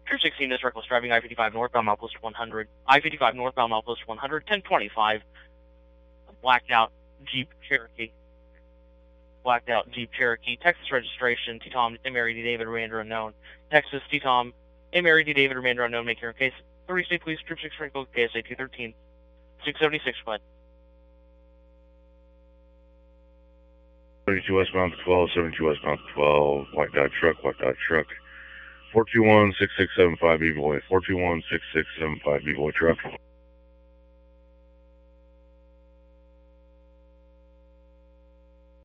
Troop 16 is reckless driving I-55 northbound milepost 100. I-55 northbound milepost 100, 1025. Blacked out Jeep Cherokee. Blacked out Jeep Cherokee. Texas registration, T-Tom, Mary D. David, remainder unknown. Texas, T-Tom, Mary D. David, remainder unknown. Make your own case. 30 State Police, Troop 6 Franco, KSA 213. 676, bud. 72 westbound to 12, 72 westbound to 12, white dot truck, 421-6675 B-Boy, 421-6675 B-Boy truck.